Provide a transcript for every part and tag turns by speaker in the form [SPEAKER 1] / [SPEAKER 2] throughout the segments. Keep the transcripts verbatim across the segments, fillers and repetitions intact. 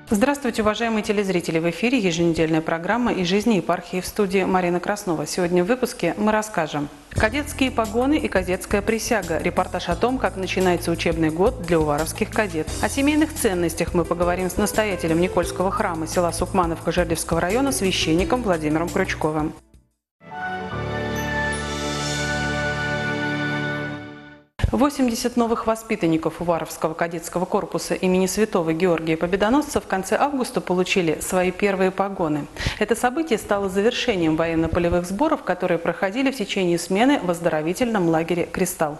[SPEAKER 1] Здравствуйте, уважаемые телезрители! В эфире еженедельная программа «Из жизни епархии», в студии Марина Краснова. Сегодня в выпуске мы расскажем: кадетские погоны и кадетская присяга. Репортаж о том, как начинается учебный год для уваровских кадет. О семейных ценностях мы поговорим с настоятелем Никольского храма села Сукмановка Жердевского района, священником Владимиром Крючковым. восемьдесят новых воспитанников Уваровского кадетского корпуса имени святого Георгия Победоносца в конце августа получили свои первые погоны. Это событие стало завершением военно-полевых сборов, которые проходили в течение смены в оздоровительном лагере «Кристалл».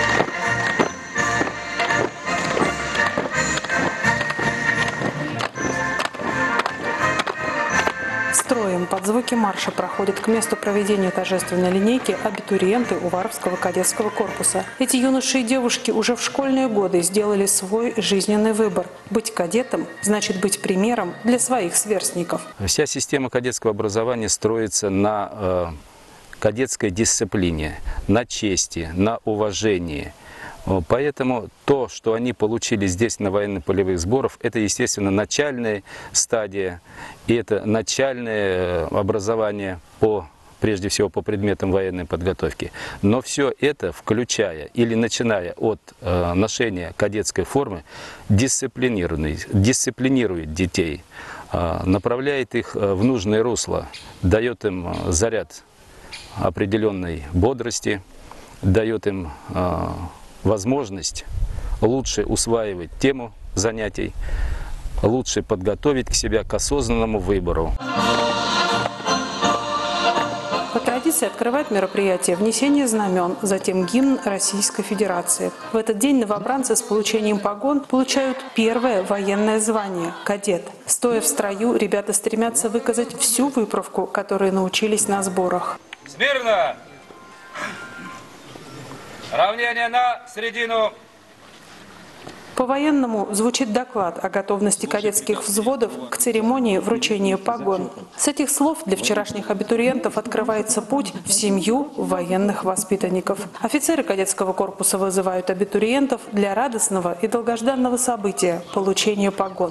[SPEAKER 1] Строем под звуки марша проходят к месту проведения торжественной линейки абитуриенты Уваровского кадетского корпуса. Эти юноши и девушки уже в школьные годы сделали свой жизненный выбор. Быть кадетом значит быть примером для своих сверстников.
[SPEAKER 2] Вся система кадетского образования строится на э, кадетской дисциплине, на чести, на уважении. Поэтому то, что они получили здесь на военно-полевых сборах, это, естественно, начальная стадия, и это начальное образование, по, прежде всего, по предметам военной подготовки. Но все это, включая или начиная от э, ношения кадетской формы, дисциплинирует, дисциплинирует детей, э, направляет их в нужное русло, дает им заряд определенной бодрости, дает им э, возможность лучше усваивать тему занятий, лучше подготовить к себя к осознанному выбору.
[SPEAKER 1] По традиции открывает мероприятие внесение знамен, затем гимн Российской Федерации. В этот день новобранцы с получением погон получают первое военное звание – кадет. Стоя в строю, ребята стремятся выказать всю выправку, которую научились на сборах.
[SPEAKER 3] Смирно! Равнение на середину.
[SPEAKER 1] По-военному звучит доклад о готовности кадетских взводов к церемонии вручения погон. С этих слов для вчерашних абитуриентов открывается путь в семью военных воспитанников. Офицеры кадетского корпуса вызывают абитуриентов для радостного и долгожданного события – получения погон.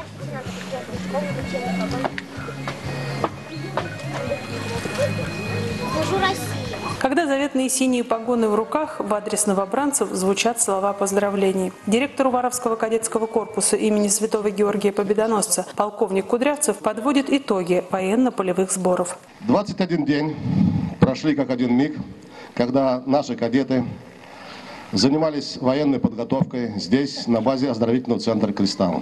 [SPEAKER 1] Когда заветные синие погоны в руках, в адрес новобранцев звучат слова поздравлений. Директор Уваровского кадетского корпуса имени святого Георгия Победоносца полковник Кудрявцев подводит итоги военно-полевых сборов.
[SPEAKER 4] двадцать один день прошли как один миг, когда наши кадеты занимались военной подготовкой здесь, на базе оздоровительного центра «Кристалл».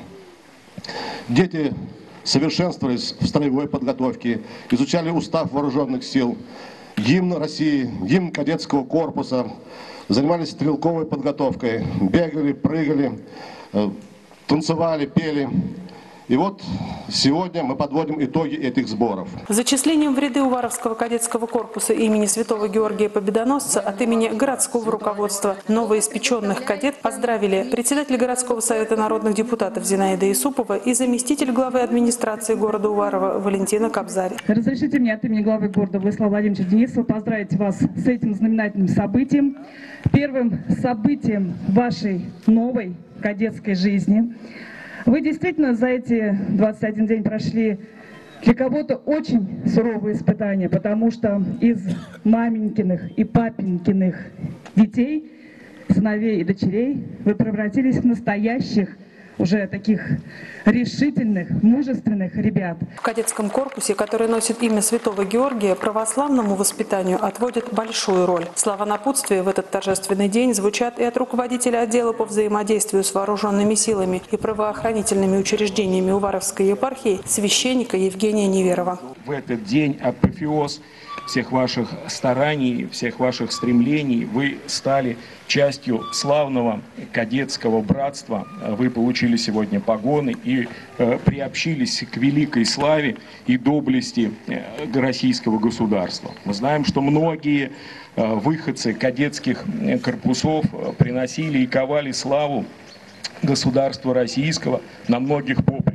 [SPEAKER 4] Дети совершенствовались в строевой подготовке, изучали устав вооруженных сил, гимн России, гимн кадетского корпуса, занимались стрелковой подготовкой, бегали, прыгали, танцевали, пели. И вот сегодня мы подводим итоги этих сборов.
[SPEAKER 1] Зачислением в ряды Уваровского кадетского корпуса имени святого Георгия Победоносца от имени городского руководства новоиспеченных кадет поздравили председатель городского совета народных депутатов Зинаида Исупова и заместитель главы администрации города Уварова Валентина Кобзарь.
[SPEAKER 5] Разрешите мне от имени главы города Владислава Владимировича Денисова поздравить вас с этим знаменательным событием, первым событием вашей новой кадетской жизни. Вы действительно за эти двадцать один день прошли для кого-то очень суровые испытания, потому что из маменькиных и папенькиных детей, сыновей и дочерей вы превратились в настоящих, уже таких решительных, мужественных ребят.
[SPEAKER 1] В кадетском корпусе, который носит имя святого Георгия, православному воспитанию отводят большую роль. Слова напутствия в этот торжественный день звучат и от руководителя отдела по взаимодействию с вооруженными силами и правоохранительными учреждениями Уваровской епархии священника Евгения Неверова.
[SPEAKER 6] В этот день апофеоз всех ваших стараний, всех ваших стремлений. Вы стали частью славного кадетского братства. Вы получили сегодня погоны и э, приобщились к великой славе и доблести э, российского государства. Мы знаем, что многие э, выходцы кадетских корпусов приносили и ковали славу государства российского на многих поприщах.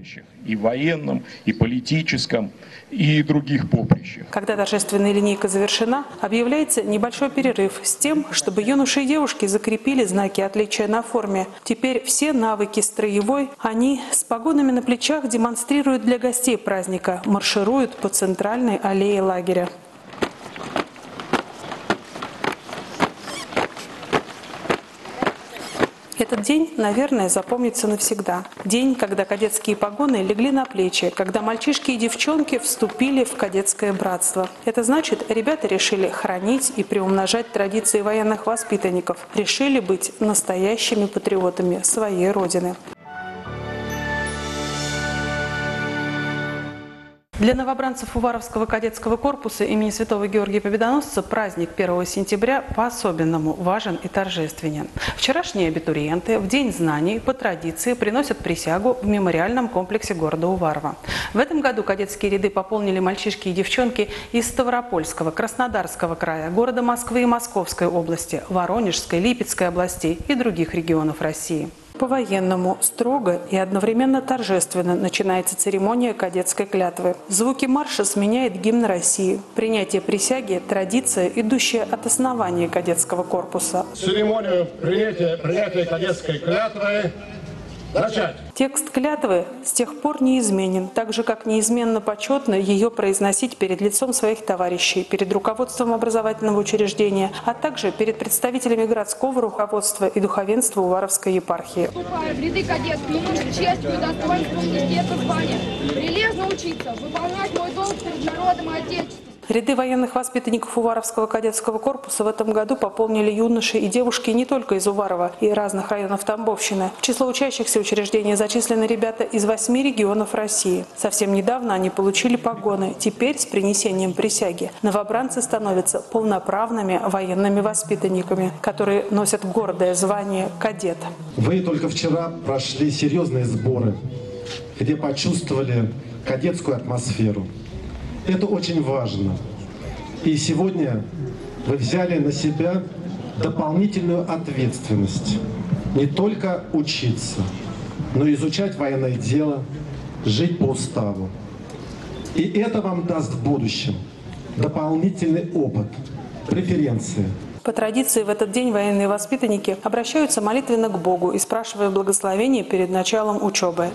[SPEAKER 6] и военном, и политическом, и других поприщах.
[SPEAKER 1] Когда торжественная линейка завершена, объявляется небольшой перерыв с тем, чтобы юноши и девушки закрепили знаки отличия на форме. Теперь все навыки строевой они с погонами на плечах демонстрируют для гостей праздника, маршируют по центральной аллее лагеря. Этот день, наверное, запомнится навсегда. День, когда кадетские погоны легли на плечи, когда мальчишки и девчонки вступили в кадетское братство. Это значит, ребята решили хранить и приумножать традиции военных воспитанников, решили быть настоящими патриотами своей родины. Для новобранцев Уваровского кадетского корпуса имени Святого Георгия Победоносца праздник первого сентября по-особенному важен и торжественен. Вчерашние абитуриенты в День знаний по традиции приносят присягу в мемориальном комплексе города Уварово. В этом году кадетские ряды пополнили мальчишки и девчонки из Ставропольского, Краснодарского края, города Москвы и Московской области, Воронежской, Липецкой областей и других регионов России. По-военному, строго и одновременно торжественно начинается церемония кадетской клятвы. Звуки марша сменяет гимн России. Принятие присяги – традиция, идущая от основания кадетского корпуса.
[SPEAKER 4] Церемонию принятия, принятия кадетской клятвы начать.
[SPEAKER 1] Текст клятвы с тех пор неизменен, так же, как неизменно почетно ее произносить перед лицом своих товарищей, перед руководством образовательного учреждения, а также перед представителями городского руководства и духовенства Уваровской епархии.
[SPEAKER 7] Вступая в ряды кадетов, не нужно честью и достоинством нести это звание, прилежно учиться, выполнять мой долг перед народом и отечеством.
[SPEAKER 1] Ряды военных воспитанников Уваровского кадетского корпуса в этом году пополнили юноши и девушки не только из Уварова и разных районов Тамбовщины. В число учащихся учреждения зачислены ребята из восьми регионов России. Совсем недавно они получили погоны. Теперь с принесением присяги новобранцы становятся полноправными военными воспитанниками, которые носят гордое звание кадет.
[SPEAKER 8] Вы только вчера прошли серьезные сборы, где почувствовали кадетскую атмосферу. Это очень важно. И сегодня вы взяли на себя дополнительную ответственность. Не только учиться, но и изучать военное дело, жить по уставу. И это вам даст в будущем дополнительный опыт, преференции.
[SPEAKER 1] По традиции в этот день военные воспитанники обращаются молитвенно к Богу и спрашивая благословения перед началом учебы.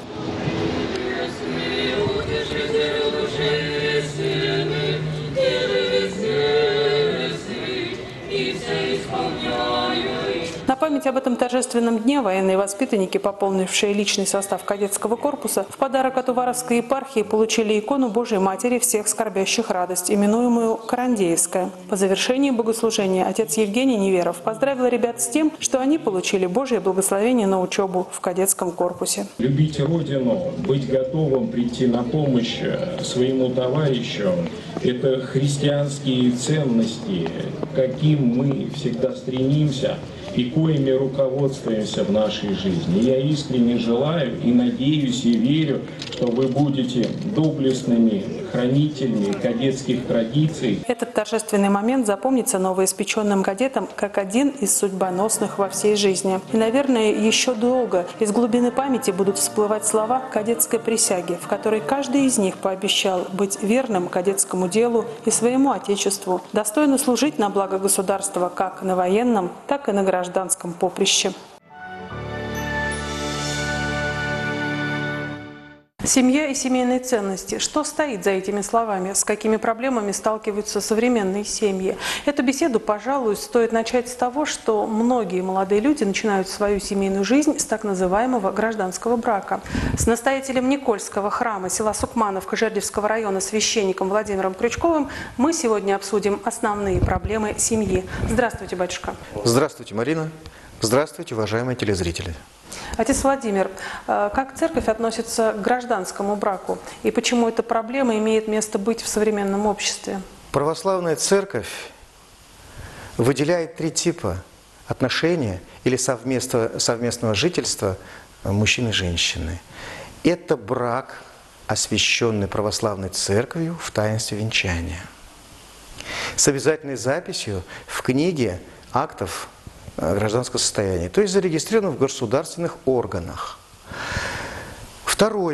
[SPEAKER 1] На память об этом торжественном дне военные воспитанники, пополнившие личный состав кадетского корпуса, в подарок от Уваровской епархии получили икону Божией Матери всех скорбящих радость, именуемую Карандеевская. По завершении богослужения отец Евгений Неверов поздравил ребят с тем, что они получили Божие благословение на учебу в кадетском корпусе.
[SPEAKER 6] Любить Родину, быть готовым прийти на помощь своему товарищу – это христианские ценности, к каким мы всегда стремимся и коими руководствуемся в нашей жизни. Я искренне желаю и надеюсь и верю, что вы будете доблестными хранителями кадетских традиций.
[SPEAKER 1] Этот торжественный момент запомнится новоиспеченным кадетам как один из судьбоносных во всей жизни. И, наверное, еще долго из глубины памяти будут всплывать слова кадетской присяги, в которой каждый из них пообещал быть верным кадетскому делу и своему отечеству, достойно служить на благо государства как на военном, так и на гражданском поприще. Семья и семейные ценности. Что стоит за этими словами? С какими проблемами сталкиваются современные семьи? Эту беседу, пожалуй, стоит начать с того, что многие молодые люди начинают свою семейную жизнь с так называемого гражданского брака. С настоятелем Никольского храма села Сукмановка Жердевского района священником Владимиром Крючковым мы сегодня обсудим основные проблемы семьи. Здравствуйте, батюшка.
[SPEAKER 9] Здравствуйте, Марина. Здравствуйте, уважаемые телезрители.
[SPEAKER 1] Отец Владимир, как церковь относится к гражданскому браку и почему эта проблема имеет место быть в современном обществе?
[SPEAKER 9] Православная церковь выделяет три типа отношения или совместного, совместного жительства мужчины и женщины. Это брак, освященный православной церковью в таинстве венчания, с обязательной записью в книге актов гражданского состояния, то есть зарегистрировано в государственных органах. Второе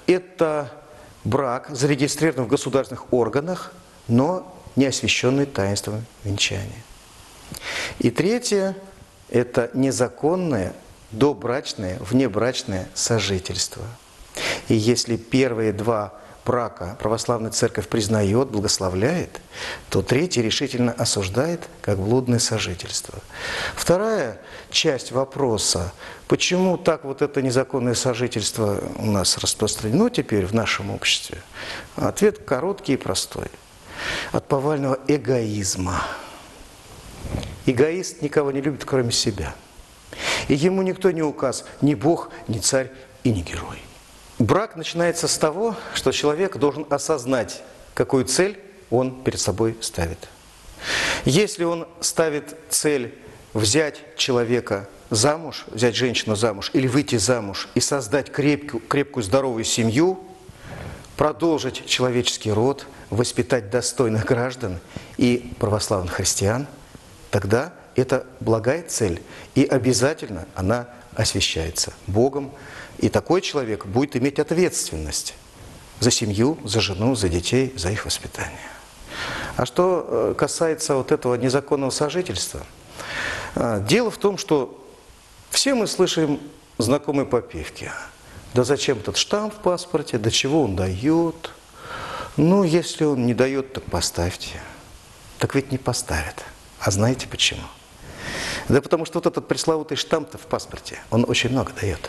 [SPEAKER 9] это брак, зарегистрирован в государственных органах, но не освященный таинством венчания. И третье – это незаконное, добрачное, внебрачное сожительство. И если первые два брака православная церковь признает, благословляет, то третий решительно осуждает как блудное сожительство. Вторая часть вопроса, почему так вот это незаконное сожительство у нас распространено теперь в нашем обществе, ответ короткий и простой. От повального эгоизма. Эгоист никого не любит, кроме себя. И ему никто не указ, ни Бог, ни царь и ни герой. Брак начинается с того, что человек должен осознать, какую цель он перед собой ставит. Если он ставит цель взять человека замуж, взять женщину замуж или выйти замуж и создать крепкую, крепкую здоровую семью, продолжить человеческий род, воспитать достойных граждан и православных христиан, тогда это благая цель, и обязательно она освящается Богом, и такой человек будет иметь ответственность за семью, за жену, за детей, за их воспитание. А что касается вот этого незаконного сожительства, дело в том, что все мы слышим знакомые попевки. Да зачем этот штамп в паспорте, до чего он дает? Ну, если он не дает, так поставьте. Так ведь не поставят. А знаете почему? Да потому что вот этот пресловутый штамп-то в паспорте, он очень много дает.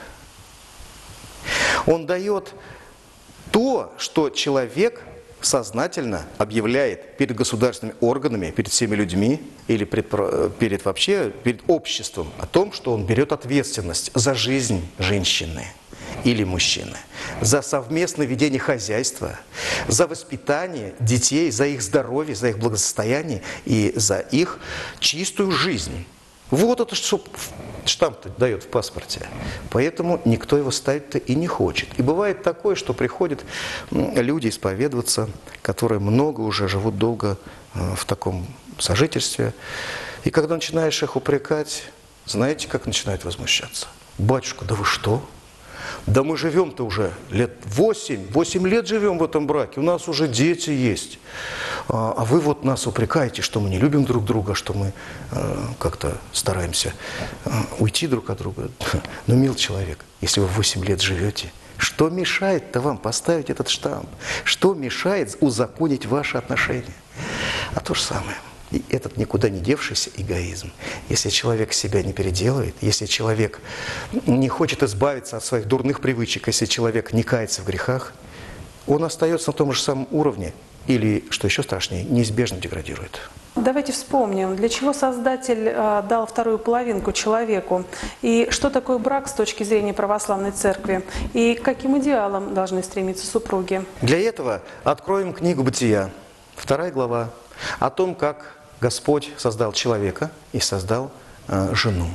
[SPEAKER 9] Он дает то, что человек сознательно объявляет перед государственными органами, перед всеми людьми или перед, перед вообще перед обществом о том, что он берет ответственность за жизнь женщины или мужчины, за совместное ведение хозяйства, за воспитание детей, за их здоровье, за их благосостояние и за их чистую жизнь. Вот это что штамп дает в паспорте. Поэтому никто его ставить-то и не хочет. И бывает такое, что приходят люди исповедоваться, которые много уже живут долго в таком сожительстве. И когда начинаешь их упрекать, знаете, как начинают возмущаться? Батюшка, да вы что? Да мы живем-то уже лет восемь, восемь лет живем в этом браке, у нас уже дети есть. А вы вот нас упрекаете, что мы не любим друг друга, что мы э, как-то стараемся э, уйти друг от друга. Но, мил человек, если вы восемь лет живете, что мешает-то вам поставить этот штамп? Что мешает узаконить ваши отношения? А то же самое. И этот никуда не девшийся эгоизм. Если человек себя не переделывает, если человек не хочет избавиться от своих дурных привычек, если человек не кается в грехах, он остается на том же самом уровне или, что еще страшнее, неизбежно деградирует.
[SPEAKER 1] Давайте вспомним, для чего Создатель э, дал вторую половинку человеку, и что такое брак с точки зрения православной церкви, и к каким идеалам должны стремиться супруги.
[SPEAKER 9] Для этого откроем книгу «Бытия», вторая глава, о том, как Господь создал человека и создал э, жену.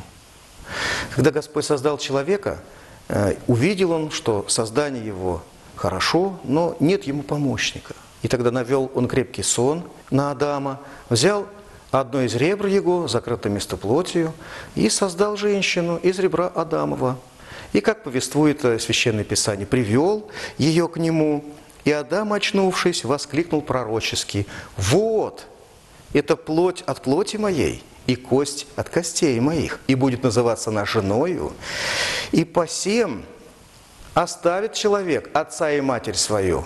[SPEAKER 9] Когда Господь создал человека, э, увидел он, что создание его хорошо, но нет ему помощника. И тогда навел он крепкий сон на Адама, взял одно из ребр его, закрытое место плотью, и создал женщину из ребра Адамова. И, как повествует Священное Писание, привел ее к нему, и Адам, очнувшись, воскликнул пророчески: «Вот, это плоть от плоти моей и кость от костей моих, и будет называться она женою, и посем оставит человек отца и матерь свою,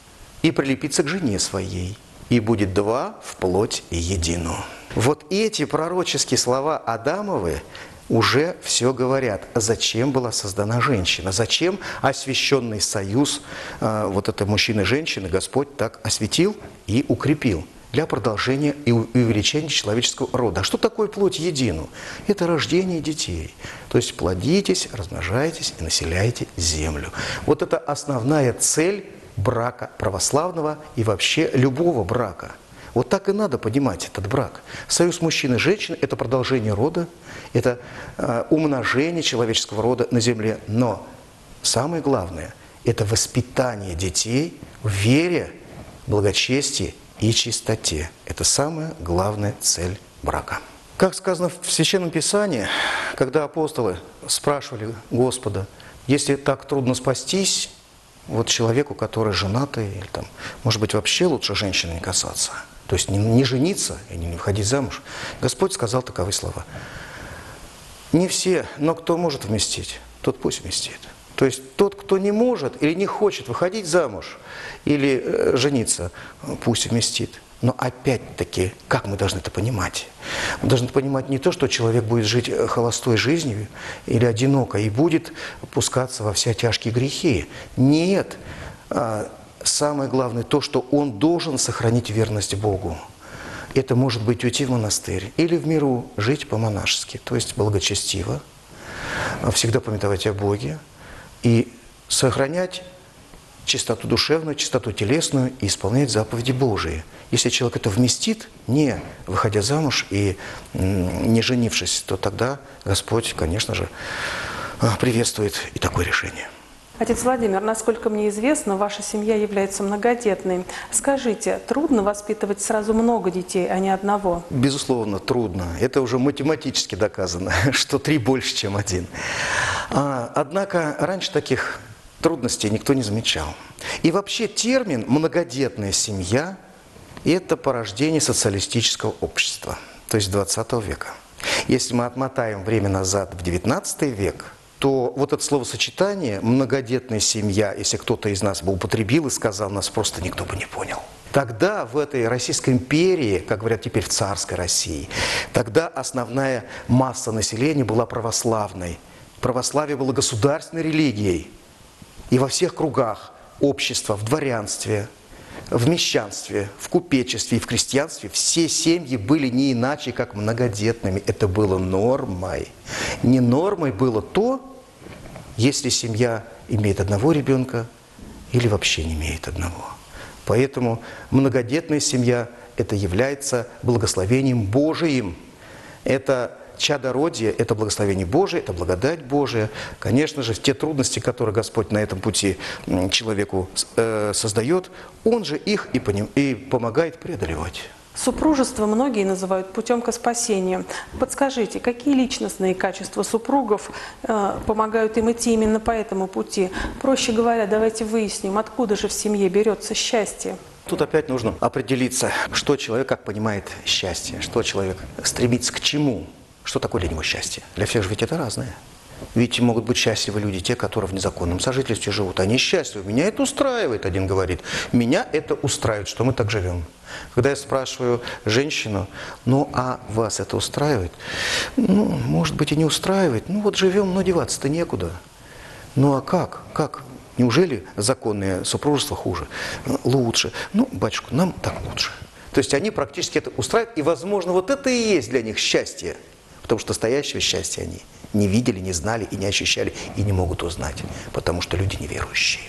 [SPEAKER 9] и прилепится к жене своей, и будет два в плоть и едину». Вот эти пророческие слова Адамовы уже все говорят, зачем была создана женщина, зачем освященный союз э, вот это мужчины и женщины Господь так осветил и укрепил для продолжения и увеличения человеческого рода. А что такое плоть едину? Это рождение детей. То есть плодитесь, размножайтесь и населяйте землю. Вот это основная цель брака православного и вообще любого брака. Вот так и надо понимать этот брак. Союз мужчины и женщины – это продолжение рода, это э, умножение человеческого рода на земле. Но самое главное – это воспитание детей в вере, благочестии и чистоте. Это самая главная цель брака. Как сказано в Священном Писании, когда апостолы спрашивали Господа: если так трудно спастись, Вот человеку, который женатый, или там, может быть, вообще лучше женщины не касаться. То есть не, не жениться и не выходить замуж. Господь сказал таковые слова. Не все, но кто может вместить, тот пусть вместит. То есть тот, кто не может или не хочет выходить замуж или э, жениться, пусть вместит. Но опять-таки, как мы должны это понимать? Мы должны понимать не то, что человек будет жить холостой жизнью или одиноко и будет пускаться во все тяжкие грехи. Нет. Самое главное то, что он должен сохранить верность Богу. Это может быть уйти в монастырь или в миру жить по-монашески, то есть благочестиво, всегда памятовать о Боге и сохранять чистоту душевную, чистоту телесную и исполнять заповеди Божии. Если человек это вместит, не выходя замуж и не женившись, то тогда Господь, конечно же, приветствует и такое решение.
[SPEAKER 1] Отец Владимир, насколько мне известно, ваша семья является многодетной. Скажите, трудно воспитывать сразу много детей, а не одного?
[SPEAKER 9] Безусловно, трудно. Это уже математически доказано, что три больше, чем один. Однако раньше таких трудностей никто не замечал. И вообще термин «многодетная семья» – это порождение социалистического общества, то есть двадцатого века. Если мы отмотаем время назад в девятнадцатый век, то вот это словосочетание «многодетная семья», если кто-то из нас бы употребил и сказал, нас просто никто бы не понял. Тогда в этой Российской империи, как говорят теперь в царской России, тогда основная масса населения была православной. Православие было государственной религией. И во всех кругах общества, в дворянстве, в мещанстве, в купечестве и в крестьянстве все семьи были не иначе, как многодетными. Это было нормой. Не нормой было то, если семья имеет одного ребенка или вообще не имеет одного. Поэтому многодетная семья – это является благословением Божиим. Это чадородие – это благословение Божие, это благодать Божия. Конечно же, те трудности, которые Господь на этом пути человеку э, создает, Он же их и, поним, и помогает преодолевать.
[SPEAKER 1] Супружество многие называют путем к спасению. Подскажите, какие личностные качества супругов э, помогают им идти именно по этому пути? Проще говоря, давайте выясним, откуда же в семье берется счастье.
[SPEAKER 9] Тут опять нужно определиться, что человек как понимает счастье, что человек стремится к чему, что такое для него счастье. Для всех же ведь это разное. Ведь могут быть счастливы люди, те, которые в незаконном сожительстве живут. Они счастливы. Меня это устраивает, один говорит. Меня это устраивает, что мы так живем. Когда я спрашиваю женщину, ну а вас это устраивает? Ну, может быть и не устраивает. Ну вот живем, но деваться-то некуда. Ну а как? Как? Неужели законное супружество хуже? Лучше. Ну, батюшка, нам так лучше. То есть они практически это устраивают. И, возможно, вот это и есть для них счастье. Потому что настоящего счастья они не видели, не знали и не ощущали, и не могут узнать. Потому что люди неверующие.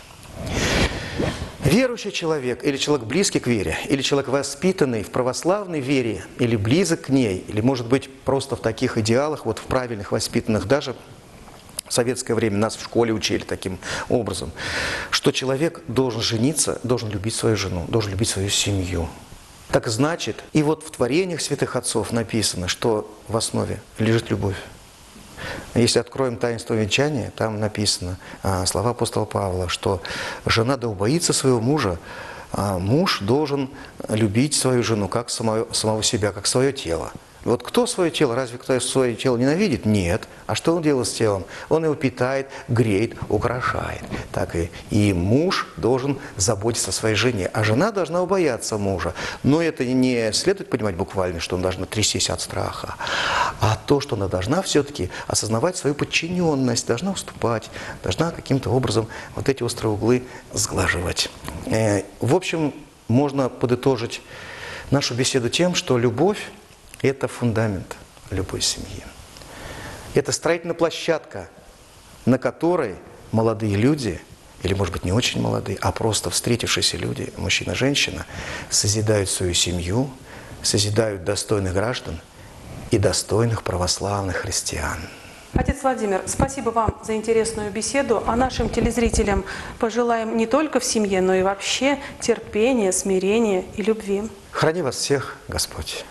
[SPEAKER 9] Верующий человек, или человек близкий к вере, или человек воспитанный в православной вере, или близок к ней, или, может быть, просто в таких идеалах, вот в правильных, воспитанных, даже в советское время нас в школе учили таким образом, что человек должен жениться, должен любить свою жену, должен любить свою семью. Так значит, и вот в творениях святых отцов написано, что в основе лежит любовь. Если откроем таинство венчания, там написано а, слова апостола Павла, что жена да убоится своего мужа, а муж должен любить свою жену как самого, самого себя, как свое тело. Вот кто свое тело? Разве кто свое тело ненавидит? Нет. А что он делает с телом? Он его питает, греет, украшает. Так и, и муж должен заботиться о своей жене, а жена должна убояться мужа. Но это не следует понимать буквально, что она должна трястись от страха, а то, что она должна все-таки осознавать свою подчиненность, должна уступать, должна каким-то образом вот эти острые углы сглаживать. В общем, можно подытожить нашу беседу тем, что любовь – это фундамент любой семьи. Это строительная площадка, на которой молодые люди, или, может быть, не очень молодые, а просто встретившиеся люди, мужчина и женщина, созидают свою семью, созидают достойных граждан и достойных православных христиан.
[SPEAKER 1] Отец Владимир, спасибо вам за интересную беседу. А нашим телезрителям пожелаем не только в семье, но и вообще терпения, смирения и любви.
[SPEAKER 9] Храни вас всех Господь.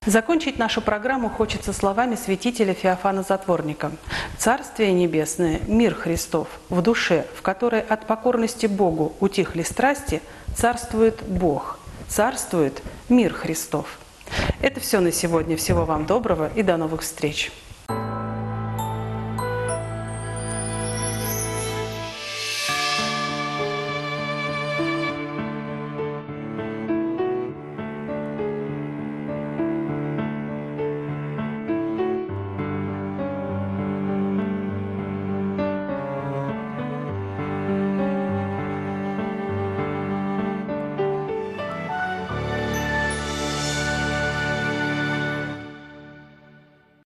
[SPEAKER 1] Закончить нашу программу хочется словами святителя Феофана Затворника. «Царствие небесное, мир Христов, в душе, в которой от покорности Богу утихли страсти, царствует Бог, царствует мир Христов». Это все на сегодня. Всего вам доброго и до новых встреч.